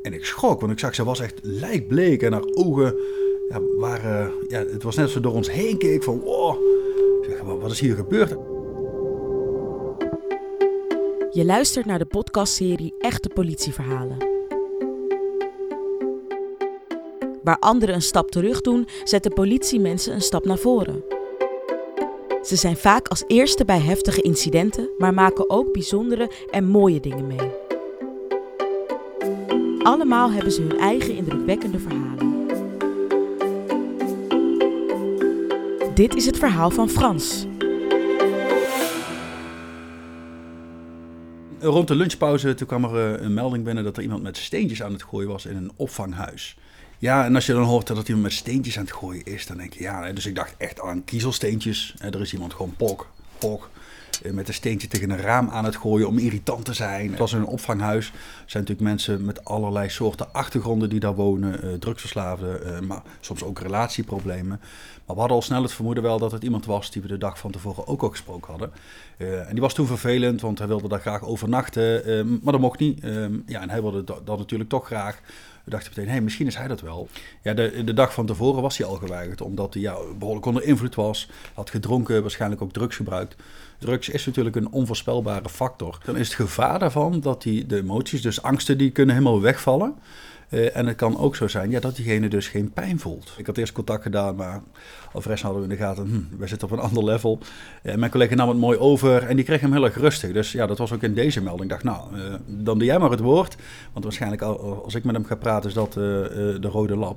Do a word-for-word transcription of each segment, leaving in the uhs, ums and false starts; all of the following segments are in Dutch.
En ik schrok, want ik zag, ze was echt lijkbleek en haar ogen ja, waren... Ja, het was net alsof ze door ons heen keek van, wow, zeg, wat is hier gebeurd? Je luistert naar de podcastserie Echte Politieverhalen. Waar anderen een stap terug doen, zetten politiemensen een stap naar voren. Ze zijn vaak als eerste bij heftige incidenten, maar maken ook bijzondere en mooie dingen mee. Allemaal hebben ze hun eigen indrukwekkende verhalen. Dit is het verhaal van Frans. Rond de lunchpauze toen kwam er een melding binnen dat er iemand met steentjes aan het gooien was in een opvanghuis. Ja, en als je dan hoort dat iemand met steentjes aan het gooien is, dan denk je ja. Dus ik dacht echt aan kiezelsteentjes. Er is iemand gewoon pok, pok, met een steentje tegen een raam aan het gooien om irritant te zijn. Het was in een opvanghuis. Er zijn natuurlijk mensen met allerlei soorten achtergronden die daar wonen. Uh, drugsverslaafden, uh, maar soms ook relatieproblemen. Maar we hadden al snel het vermoeden wel dat het iemand was die we de dag van tevoren ook al gesproken hadden. Uh, en die was toen vervelend, want hij wilde daar graag overnachten. Uh, maar dat mocht niet. Uh, ja, en hij wilde dat, dat natuurlijk toch graag. We dachten meteen, hé, hey, misschien is hij dat wel. Ja, de, de dag van tevoren was hij al geweigerd, omdat hij ja, behoorlijk onder invloed was. Had gedronken, waarschijnlijk ook drugs gebruikt. Drugs is natuurlijk een onvoorspelbare factor. Dan is het gevaar daarvan dat die, de emoties, dus angsten, die kunnen helemaal wegvallen. Uh, en het kan ook zo zijn ja, dat diegene dus geen pijn voelt. Ik had eerst contact gedaan, maar alvast hadden we in de gaten, hm, wij zitten op een ander level. Uh, mijn collega nam het mooi over en die kreeg hem heel erg rustig. Dus ja, dat was ook in deze melding. Ik dacht, nou, uh, dan doe jij maar het woord. Want waarschijnlijk als ik met hem ga praten is dat uh, uh, de rode lap.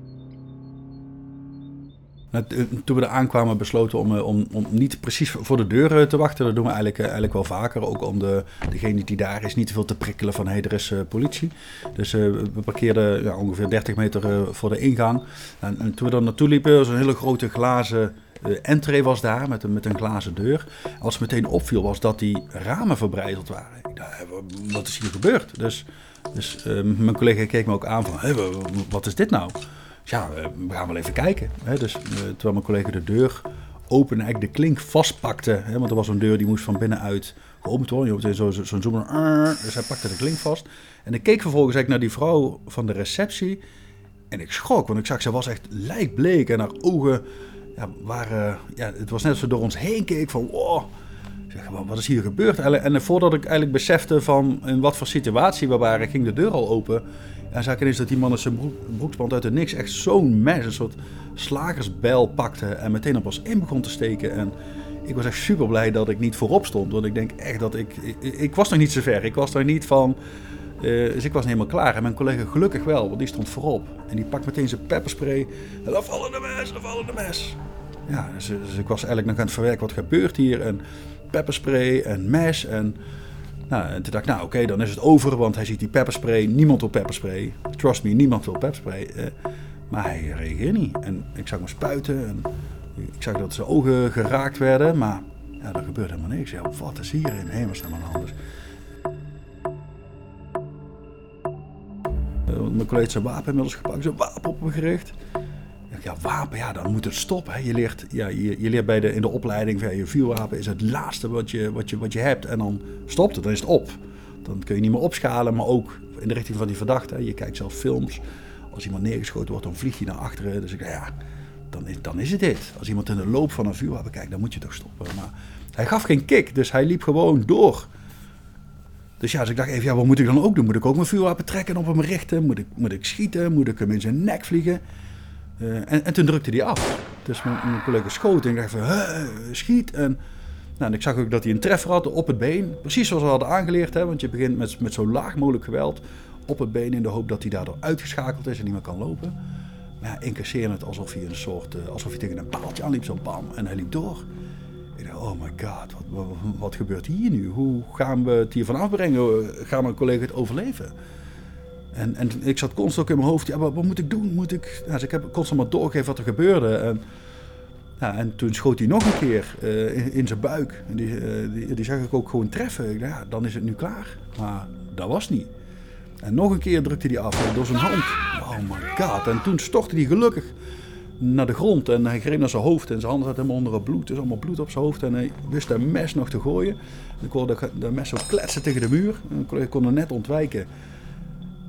Toen we er aankwamen besloten om, om, om niet precies voor de deur te wachten. Dat doen we eigenlijk, eigenlijk wel vaker. Ook om de, degene die daar is niet te veel te prikkelen van hé, hey, er is uh, politie. Dus uh, we parkeerden ja, ongeveer dertig meter uh, voor de ingang. En, en toen we er naartoe liepen, was een hele grote glazen uh, entree was daar met een, met een glazen deur. En wat meteen opviel was dat die ramen verbrijzeld waren. Ik dacht, wat is hier gebeurd? Dus, dus uh, mijn collega keek me ook aan van, hey, wat is dit nou? Ja, we gaan wel even kijken. Hè. Dus, uh, terwijl mijn collega de deur opende en eigenlijk de klink vastpakte. Hè, want er was een deur die moest van binnenuit geopend worden. Je hoort zo'n zo, zo zoom. Dus hij pakte de klink vast. En ik keek vervolgens eigenlijk naar die vrouw van de receptie. En ik schrok, want ik zag, ze was echt lijkbleek. En haar ogen ja, waren... Ja, het was net alsof ze door ons heen keek van... Wow, zeg, wat is hier gebeurd? En voordat ik eigenlijk besefte van in wat voor situatie we waren, ging de deur al open... En zag ik ineens dat die man in zijn broek, broekspand uit het niks echt zo'n mes, een soort slagersbijl pakte en meteen op ons in begon te steken. En ik was echt super blij dat ik niet voorop stond, want ik denk echt dat ik, ik, ik was nog niet zo ver. Ik was nog niet van, uh, dus ik was niet helemaal klaar. En mijn collega gelukkig wel, want die stond voorop. En die pakt meteen zijn pepperspray en dan vallen de mes, dan vallen de mes. Ja, dus, dus ik was eigenlijk nog aan het verwerken, wat gebeurt hier? En pepperspray en mes en... Nou, en toen dacht ik, nou oké, okay, dan is het over, want hij ziet die pepperspray. Niemand wil pepperspray. Trust me, niemand wil pepperspray. Uh, maar hij reageerde niet. En ik zag hem spuiten en ik zag dat zijn ogen geraakt werden. Maar ja, er gebeurde helemaal niks. Ja, wat is hier in hemelsnaam aan de hand? Uh, mijn collega heeft zijn wapen inmiddels gepakt, zijn wapen op me gericht. Ja, wapen, ja, dan moet het stoppen. Hè. Je leert, ja, je, je leert bij de, in de opleiding, ja, je vuurwapen is het laatste wat je, wat, je, wat je hebt. En dan stopt het, dan is het op. Dan kun je niet meer opschalen, maar ook in de richting van die verdachte. Je kijkt zelf films. Als iemand neergeschoten wordt, dan vlieg je naar achteren. Dus ik dacht, ja, dan is, dan is het dit. Als iemand in de loop van een vuurwapen kijkt, dan moet je toch stoppen. Maar hij gaf geen kick, dus hij liep gewoon door. Dus ja, dus ik dacht even, ja, wat moet ik dan ook doen? Moet ik ook mijn vuurwapen trekken en op hem richten? Moet ik, moet ik schieten? Moet ik hem in zijn nek vliegen? Uh, en, en toen drukte hij af. Dus mijn, mijn collega schoot en ik dacht van, schiet. En, nou, en ik zag ook dat hij een treffer had op het been. Precies zoals we hadden aangeleerd. Hè, want je begint met, met zo laag mogelijk geweld op het been in de hoop dat hij daardoor uitgeschakeld is en niet meer kan lopen. Maar ja, incasseerde het alsof hij, een soort, uh, alsof hij tegen een paaltje aanliep, zo'n bam. En hij liep door. Ik dacht, oh my god, wat, wat, wat gebeurt hier nu? Hoe gaan we het hiervan afbrengen? Gaan mijn collega het overleven? En, en ik zat constant ook in mijn hoofd, ja, wat, wat moet ik doen? Moet ik... Nou, dus ik heb constant maar doorgegeven wat er gebeurde. En, ja, en toen schoot hij nog een keer uh, in, in zijn buik. En die, uh, die, die zag ik ook gewoon treffen. Ik dacht, ja, dan is het nu klaar. Maar dat was niet. En nog een keer drukte hij af door zijn hand. Oh my god. En toen stortte hij gelukkig naar de grond. En hij greep naar zijn hoofd. En zijn handen zaten helemaal onder het bloed. Dus allemaal bloed op zijn hoofd. En hij wist dat mes nog te gooien. En ik hoorde dat mes zo kletsen tegen de muur. En ik kon er net ontwijken.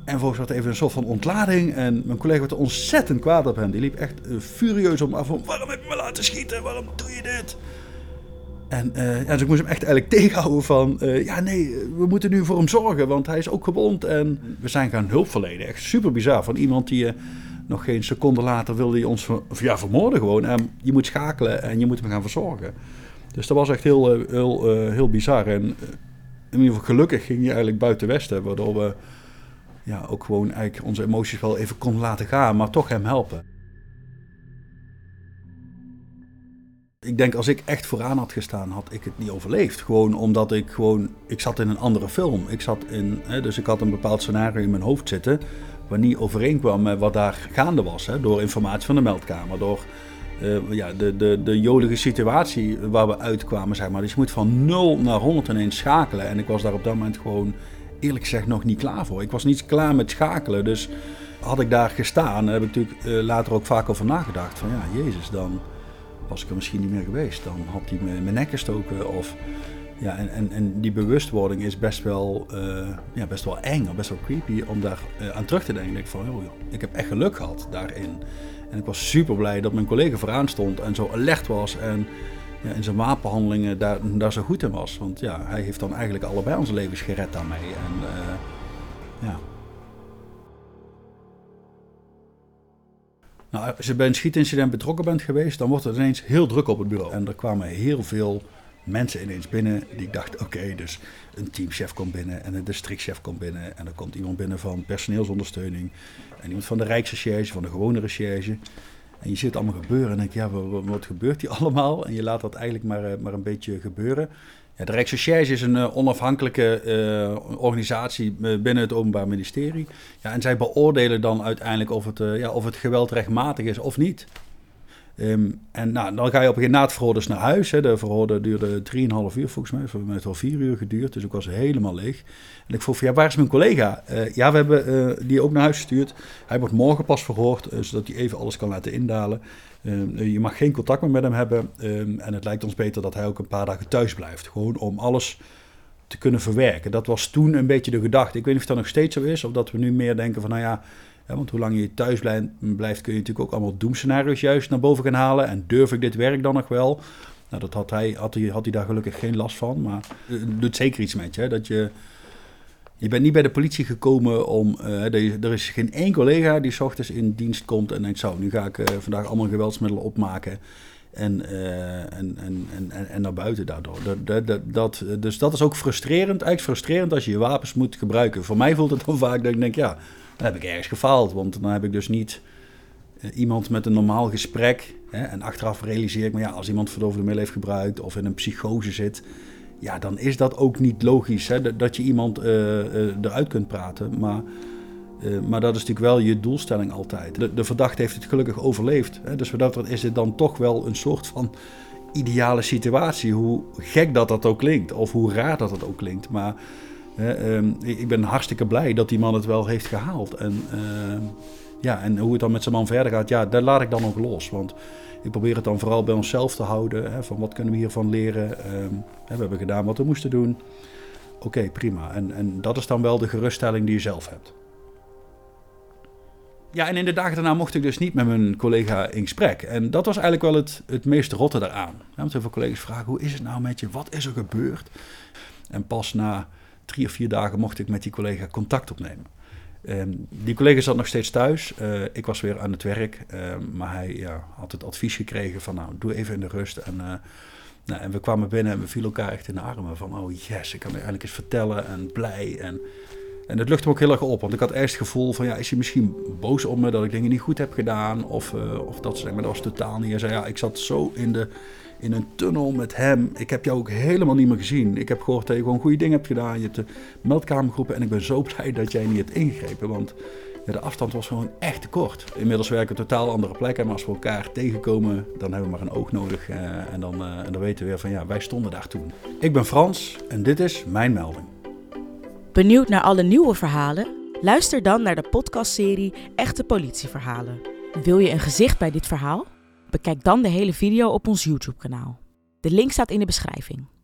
En vervolgens werd er even een soort van ontlading. En mijn collega werd ontzettend kwaad op hem. Die liep echt uh, furieus op me af. Van, waarom heb je me laten schieten? Waarom doe je dit? En uh, ja, dus ik moest hem echt eigenlijk tegenhouden van... Uh, ja, nee, we moeten nu voor hem zorgen. Want hij is ook gewond. En we zijn gaan hulp verlenen. Echt super bizar. Van iemand die... Uh, nog geen seconde later wilde je ons ver, ja, vermoorden gewoon. En je moet schakelen en je moet hem gaan verzorgen. Dus dat was echt heel, heel, uh, heel bizar. En uh, in ieder geval gelukkig ging hij eigenlijk buiten Westen. Waardoor we ja, ook gewoon eigenlijk onze emoties wel even konden laten gaan. Maar toch hem helpen. Ik denk als ik echt vooraan had gestaan, had ik het niet overleefd. Gewoon omdat ik gewoon... Ik zat in een andere film. Ik zat in... Hè, dus ik had een bepaald scenario in mijn hoofd zitten... waar niet overeenkwam met wat daar gaande was. Hè, door informatie van de meldkamer. Door uh, ja, de, de, de jolige situatie waar we uitkwamen. Zeg maar. Dus je moet van nul naar honderd ineens schakelen. En ik was daar op dat moment gewoon eerlijk gezegd nog niet klaar voor. Ik was niet klaar met schakelen. Dus had ik daar gestaan, heb ik natuurlijk uh, later ook vaak over nagedacht. Van ja, jezus, dan was ik er misschien niet meer geweest. Dan had hij me in mijn nek gestoken of... Ja, en, en, en die bewustwording is best wel, uh, ja, best wel eng, best wel creepy om daar uh, aan terug te denken. Ik van, oh, ik heb echt geluk gehad daarin. En ik was super blij dat mijn collega vooraan stond en zo alert was en ja, in zijn wapenhandelingen daar, daar zo goed in was. Want ja, hij heeft dan eigenlijk allebei onze levens gered daarmee. En, uh, ja. Nou, als je bij een schietincident betrokken bent geweest, dan wordt het ineens heel druk op het bureau. En er kwamen heel veel... mensen ineens binnen die ik dacht, oké, okay, dus een teamchef komt binnen en een districtchef komt binnen. En er komt iemand binnen van personeelsondersteuning en iemand van de Rijksrecherche, van de gewone recherche. En je ziet het allemaal gebeuren en denk je, ja, wat, wat gebeurt hier allemaal? En je laat dat eigenlijk maar, maar een beetje gebeuren. Ja, de Rijksrecherche is een uh, onafhankelijke uh, organisatie binnen het Openbaar Ministerie. Ja, en zij beoordelen dan uiteindelijk of het, uh, ja, of het geweld rechtmatig is of niet. Um, en nou, dan ga je op een gegeven moment na het verhoor dus naar huis. Hè. De verhoor duurde drieënhalf uur volgens mij. Het heeft wel vier uur geduurd, dus ik was helemaal leeg. En ik vroeg van, ja, waar is mijn collega? Uh, ja, we hebben uh, die ook naar huis gestuurd. Hij wordt morgen pas verhoord, uh, zodat hij even alles kan laten indalen. Um, je mag geen contact meer met hem hebben. Um, en het lijkt ons beter dat hij ook een paar dagen thuis blijft. Gewoon om alles te kunnen verwerken. Dat was toen een beetje de gedachte. Ik weet niet of dat nog steeds zo is, of dat we nu meer denken van, nou ja... Ja, want hoe lang je thuis blijft, kun je natuurlijk ook allemaal doemscenario's juist naar boven gaan halen. En durf ik dit werk dan nog wel? Nou, dat had hij, had hij, had hij daar gelukkig geen last van. Maar het doet zeker iets met je. Hè? Dat je, je bent niet bij de politie gekomen om... Uh, er, er is geen één collega die 's ochtends in dienst komt en denkt... zo, nu ga ik uh, vandaag allemaal geweldsmiddelen opmaken... En, uh, en, en, en, en naar buiten daardoor. Dat, dat, dat, dus dat is ook frustrerend. Eigenlijk frustrerend als je je wapens moet gebruiken. Voor mij voelt het dan vaak dat ik denk, ja... Dan heb ik ergens gefaald, want dan heb ik dus niet uh, iemand met een normaal gesprek. Hè, en achteraf realiseer ik me, ja, als iemand verdovende middelen heeft gebruikt of in een psychose zit, ja, dan is dat ook niet logisch, hè, dat, dat je iemand uh, uh, eruit kunt praten. Maar, uh, maar dat is natuurlijk wel je doelstelling altijd. De, de verdachte heeft het gelukkig overleefd. Hè, dus wat dat betreft is dit dan toch wel een soort van ideale situatie. Hoe gek dat dat ook klinkt, of hoe raar dat het ook klinkt. Maar... Uh, um, ik ben hartstikke blij dat die man het wel heeft gehaald. En, uh, ja, en hoe het dan met zijn man verder gaat, ja, daar laat ik dan nog los. Want ik probeer het dan vooral bij onszelf te houden. Hè, van wat kunnen we hiervan leren? Um, hè, we hebben gedaan wat we moesten doen. Oké, okay, prima. En, en dat is dan wel de geruststelling die je zelf hebt. Ja, en in de dagen daarna mocht ik dus niet met mijn collega in gesprek. En dat was eigenlijk wel het, het meest rotte daaraan. Ja, want heel veel collega's vragen, hoe is het nou met je? Wat is er gebeurd? En pas na... drie of vier dagen mocht ik met die collega contact opnemen. Um, die collega zat nog steeds thuis. Uh, ik was weer aan het werk. Uh, maar hij ja, had het advies gekregen van nou, doe even in de rust. En, uh, nou, en we kwamen binnen en we vielen elkaar echt in de armen. Van oh yes, ik kan nu eindelijk eens vertellen en blij. En, en het luchtte me ook heel erg op. Want ik had eerst het gevoel van ja, is hij misschien boos op me dat ik dingen niet goed heb gedaan? Of, uh, of dat soort dingen. Maar dat was totaal niet. Hij zei ja, ik zat zo in de... in een tunnel met hem. Ik heb jou ook helemaal niet meer gezien. Ik heb gehoord dat je gewoon goede dingen hebt gedaan. Je hebt de meldkamer geroepen en ik ben zo blij dat jij niet hebt ingegrepen. Want ja, de afstand was gewoon echt te kort. Inmiddels werken we totaal andere plekken. Maar als we elkaar tegenkomen, dan hebben we maar een oog nodig. Uh, en, dan, uh, en dan weten we weer van ja, wij stonden daar toen. Ik ben Frans en dit is mijn melding. Benieuwd naar alle nieuwe verhalen? Luister dan naar de podcastserie Echte Politieverhalen. Wil je een gezicht bij dit verhaal? Bekijk dan de hele video op ons YouTube-kanaal. De link staat in de beschrijving.